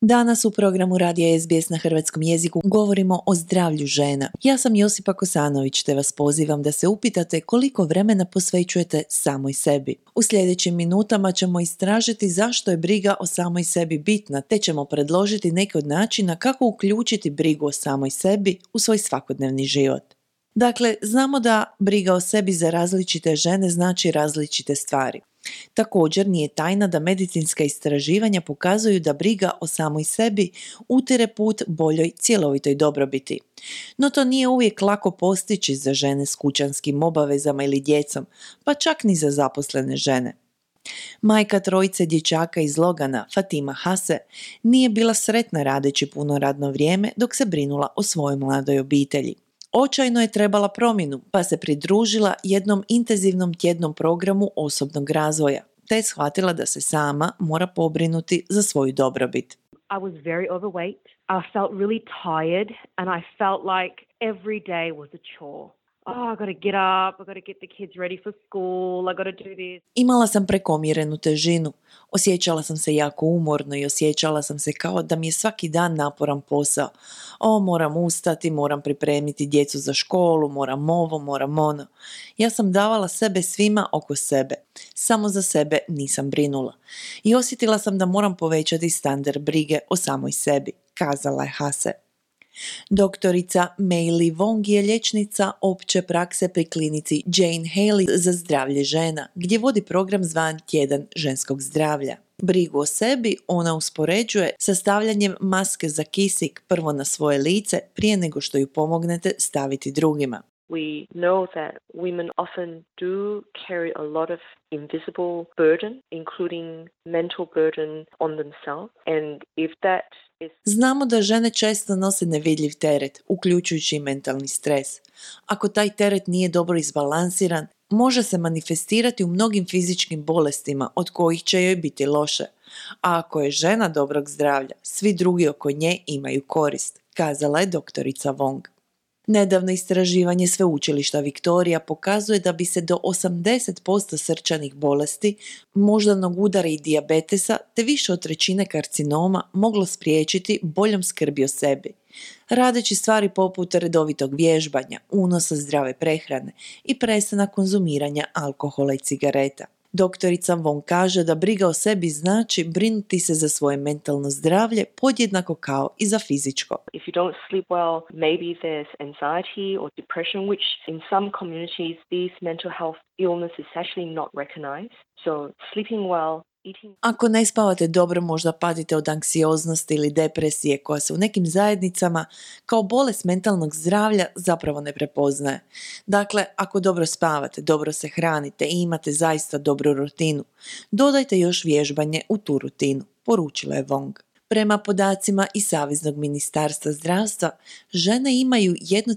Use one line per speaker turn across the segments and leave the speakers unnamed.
Danas u programu Radija SBS na hrvatskom jeziku govorimo o zdravlju žena. Ja sam Josipa Kosanović te vas pozivam da se upitate koliko vremena posvećujete samoj sebi. U sljedećim minutama ćemo istražiti zašto je briga o samoj sebi bitna, te ćemo predložiti neke od načina kako uključiti brigu o samoj sebi u svoj svakodnevni život. Dakle, znamo da briga o sebi za različite žene znači različite stvari. Također nije tajna da medicinska istraživanja pokazuju da briga o samoj sebi utire put boljoj cjelovitoj dobrobiti. No to nije uvijek lako postići za žene s kućanskim obavezama ili djecom, pa čak ni za zaposlene žene. Majka trojice dječaka iz Logana, Fatima Hase, nije bila sretna radeći puno radno vrijeme dok se brinula o svojoj mladoj obitelji. Očajno je trebala promjenu, pa se pridružila jednom intenzivnom tjednom programu osobnog razvoja, te je shvatila da se sama mora pobrinuti za svoju dobrobit.
I was very overweight. I felt really tired and I felt like every day was a chore. Oh, I got to get up, I got to get the kids ready for school, I got to do this.
Imala sam prekomjerenu težinu, osjećala sam se jako umorno i osjećala sam se kao da mi je svaki dan naporan posao. Moram ustati, moram pripremiti djecu za školu, moram ovo, moram ono. Ja sam davala sebe svima oko sebe, samo za sebe nisam brinula. I osjetila sam da moram povećati standard brige o samoj sebi, kazala je Hase. Doktorica Meili Wong je liječnica opće prakse pri klinici Jane Haley za zdravlje žena, gdje vodi program zvan Tjedan ženskog zdravlja. Brigu o sebi ona uspoređuje sa stavljanjem maske za kisik prvo na svoje lice prije nego što ju pomognete staviti drugima.
We know that women often do carry a lot of invisible burden, including mental burden on themselves. And if that is...
Znamo da žene često nose nevidljiv teret, uključujući i mentalni stres. Ako taj teret nije dobro izbalansiran, može se manifestirati u mnogim fizičkim bolestima od kojih će joj biti loše. A ako je žena dobrog zdravlja, svi drugi oko nje imaju korist, kazala je doktorica Wong. Nedavno istraživanje Sveučilišta Viktorija pokazuje da bi se do 80% srčanih bolesti, moždanog udara i dijabetesa te više od 1/3 karcinoma moglo spriječiti boljom skrbi o sebi. Radeći stvari poput redovitog vježbanja, unosa zdrave prehrane i prestanak konzumiranja alkohola i cigareta. Doktorica Wong kaže da briga o sebi znači brinuti se za svoje mentalno zdravlje podjednako kao i za fizičko.
If you don't sleep well, maybe there's anxiety or depression, which in some communities these mental health illness is actually not recognized. So sleeping well,
ako ne spavate dobro, možda patite od anksioznosti ili depresije koja se u nekim zajednicama kao bolest mentalnog zdravlja zapravo ne prepoznaje. Dakle, ako dobro spavate, dobro se hranite i imate zaista dobru rutinu, dodajte još vježbanje u tu rutinu, poručila je Wong. Prema podacima iz Saveznog ministarstva zdravstva, žene imaju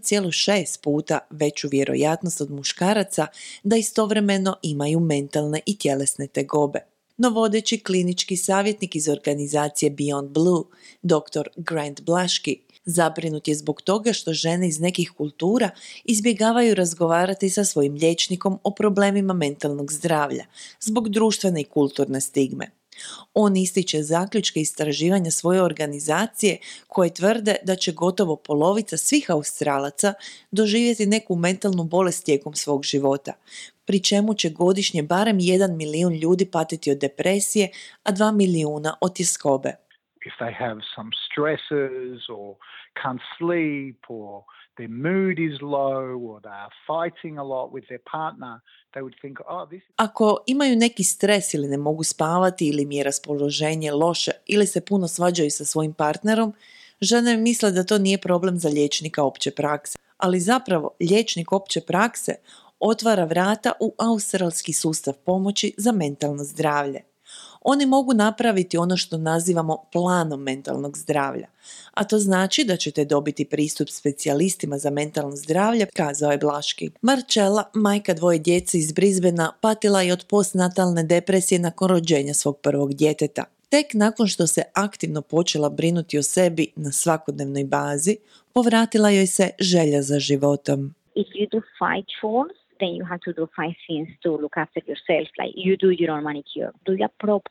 1,6 puta veću vjerojatnost od muškaraca da istovremeno imaju mentalne i tjelesne tegobe. No vodeći klinički savjetnik iz organizacije Beyond Blue, dr. Grant Blaški, zabrinut je zbog toga što žene iz nekih kultura izbjegavaju razgovarati sa svojim liječnikom o problemima mentalnog zdravlja zbog društvene i kulturne stigme. On ističe zaključke istraživanja svoje organizacije koje tvrde da će gotovo polovica svih Australaca doživjeti neku mentalnu bolest tijekom svog života, pri čemu će godišnje barem 1 milijun ljudi patiti od depresije, a 2 milijuna od tjeskobe.
If they have some stresses or can't sleep or their mood is low or they are fighting a lot with their partner, they would think, this is...
Ako imaju neki stres ili ne mogu spavati ili mi je raspoloženje loše ili se puno svađaju sa svojim partnerom, žene misle da to nije problem za liječnika opće prakse. Ali zapravo liječnik opće prakse otvara vrata u australski sustav pomoći za mentalno zdravlje. Oni mogu napraviti ono što nazivamo planom mentalnog zdravlja, a to znači da ćete dobiti pristup specijalistima za mentalno zdravlje, kazao je Blaški. Marcella, majka 2 djece iz Brisbanea, patila je od postnatalne depresije nakon rođenja svog prvog djeteta. Tek nakon što se aktivno počela brinuti o sebi na svakodnevnoj bazi, povratila joj se želja za životom.
If you do 5 chores, then you have to do 5 things to look after yourself. Like you do your own manicure, do your proper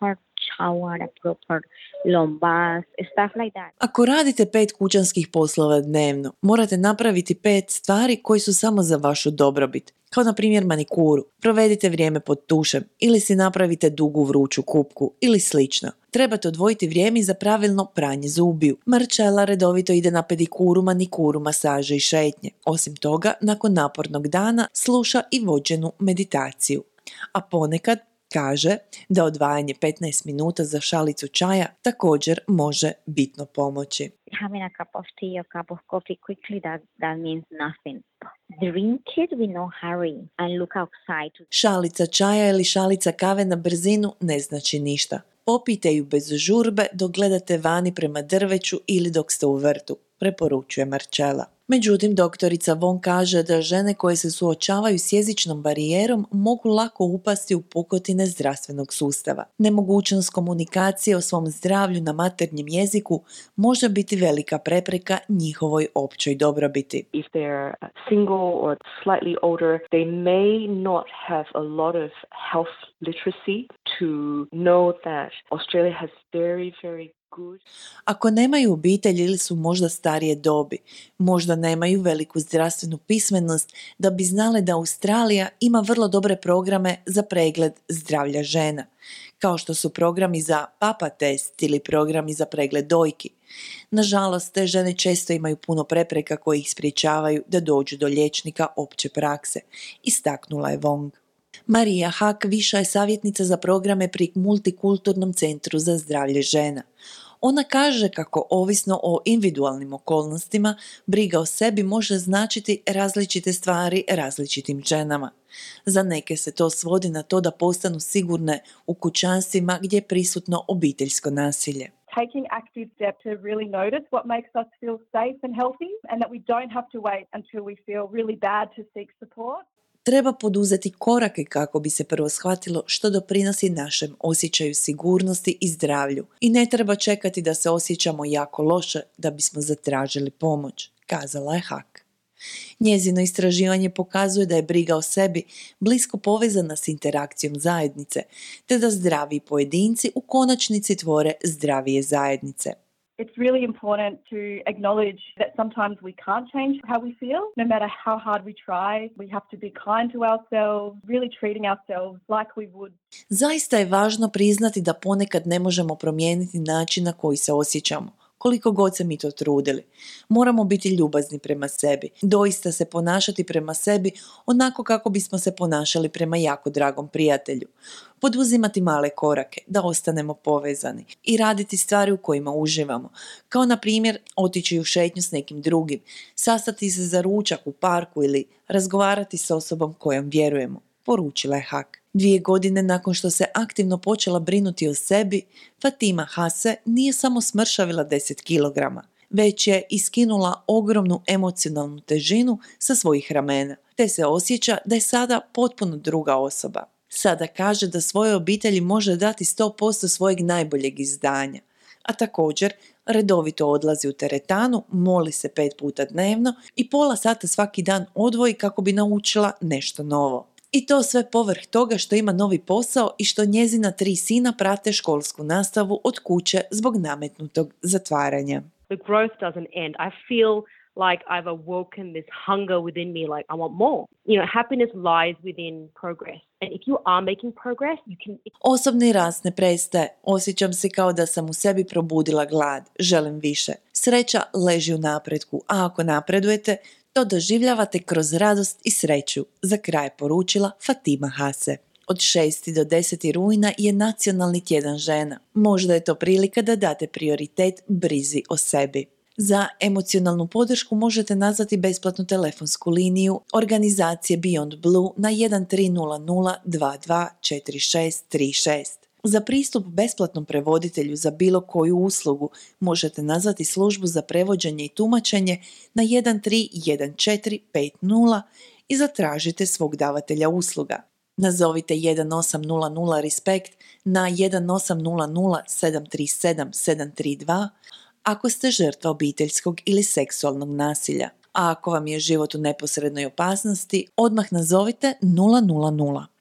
shower, a proper long bath, stuff like that.
Ako radite 5 kućanskih poslova dnevno, morate napraviti 5 stvari koje su samo za vašu dobrobit. Kao na primjer manikuru, provedite vrijeme pod tušem ili si napravite dugu vruću kupku ili slično. Trebate odvojiti vrijeme za pravilno pranje zubiju. Marcella redovito ide na pedikuru, manikuru, masaže i šetnje. Osim toga, nakon napornog dana sluša i vođenu meditaciju. A ponekad kaže da odvajanje 15 minuta za šalicu čaja također može bitno pomoći.
Having a cup of tea or cup of coffee quickly, that means nothing. Drink it with no hurry and look outside.
Šalica čaja ili šalica kave na brzinu ne znači ništa. Popijte ju bez žurbe dok gledate vani prema drveću ili dok ste u vrtu, preporučuje Marcella. Međutim, doktorica Von kaže da žene koje se suočavaju s jezičnom barijerom mogu lako upasti u pukotine zdravstvenog sustava. Nemogućnost komunikacije o svom zdravlju na maternjem jeziku može biti velika prepreka njihovoj općoj dobrobiti.
If they're single or slightly older, they may not have a lot of health literacy to know that Australia has very, very good.
Ako nemaju obitelj ili su možda starije dobi, možda nemaju veliku zdravstvenu pismenost da bi znale da Australija ima vrlo dobre programe za pregled zdravlja žena, kao što su programi za papa test ili programi za pregled dojki. Nažalost, te žene često imaju puno prepreka koje ih sprječavaju da dođu do liječnika opće prakse, istaknula je Wong. Marija Hak viša je savjetnica za programe pri Multikulturnom centru za zdravlje žena. Ona kaže kako ovisno o individualnim okolnostima, briga o sebi može značiti različite stvari različitim ženama. Za neke se to svodi na to da postanu sigurne u kućanstvima gdje je prisutno obiteljsko nasilje.
Taking active steps to really notice what makes us feel safe and healthy and that we don't have to wait until we feel really bad to seek support.
Treba poduzeti korake kako bi se prvo shvatilo što doprinosi našem osjećaju sigurnosti i zdravlju i ne treba čekati da se osjećamo jako loše da bismo zatražili pomoć, kazala je Hak. Njezino istraživanje pokazuje da je briga o sebi blisko povezana s interakcijom zajednice, te da zdraviji pojedinci u konačnici tvore zdravije zajednice.
It's really important to acknowledge that sometimes we can't change how we feel, no matter how hard we try. We have to be kind to ourselves, really treating ourselves like we would.
Zaista je važno priznati da ponekad ne možemo promijeniti način na koji se osjećamo, koliko god se mi to trudili. Moramo biti ljubazni prema sebi, doista se ponašati prema sebi onako kako bismo se ponašali prema jako dragom prijatelju. Poduzimati male korake, da ostanemo povezani i raditi stvari u kojima uživamo, kao na primjer otići u šetnju s nekim drugim, sastati se za ručak u parku ili razgovarati s osobom kojom vjerujemo, poručila je Hak. 2 godine nakon što se aktivno počela brinuti o sebi, Fatima Hase nije samo smršavila 10 kilograma, već je iskinula ogromnu emocionalnu težinu sa svojih ramena, te se osjeća da je sada potpuno druga osoba. Sada kaže da svojoj obitelji može dati 100% svojeg najboljeg izdanja, a također redovito odlazi u teretanu, moli se 5 puta dnevno i pola sata svaki dan odvoji kako bi naučila nešto novo. I to sve povrh toga što ima novi posao i što njezina 3 sina prate školsku nastavu od kuće zbog nametnutog zatvaranja.
The growth doesn't end. I feel like I've awoken this hunger within me, like I want more. You know, happiness lies within progress. And if you are making progress, you can...
Osobni rast ne prestaje. Osjećam se kao da sam u sebi probudila glad. Želim više. Sreća leži u napretku, a ako napredujete, to doživljavate kroz radost i sreću, za kraj poručila Fatima Hase. Od 6. do 10. rujna je Nacionalni tjedan žena. Možda je to prilika da date prioritet brizi o sebi. Za emocionalnu podršku možete nazvati besplatnu telefonsku liniju organizacije Beyond Blue na 1300 22 4636. Za pristup besplatnom prevoditelju za bilo koju uslugu možete nazvati službu za prevođenje i tumačenje na 131450 i zatražite svog davatelja usluga. Nazovite 1800 Respekt na 1800 737 732 ako ste žrtva obiteljskog ili seksualnog nasilja. A ako vam je život u neposrednoj opasnosti, odmah nazovite 000.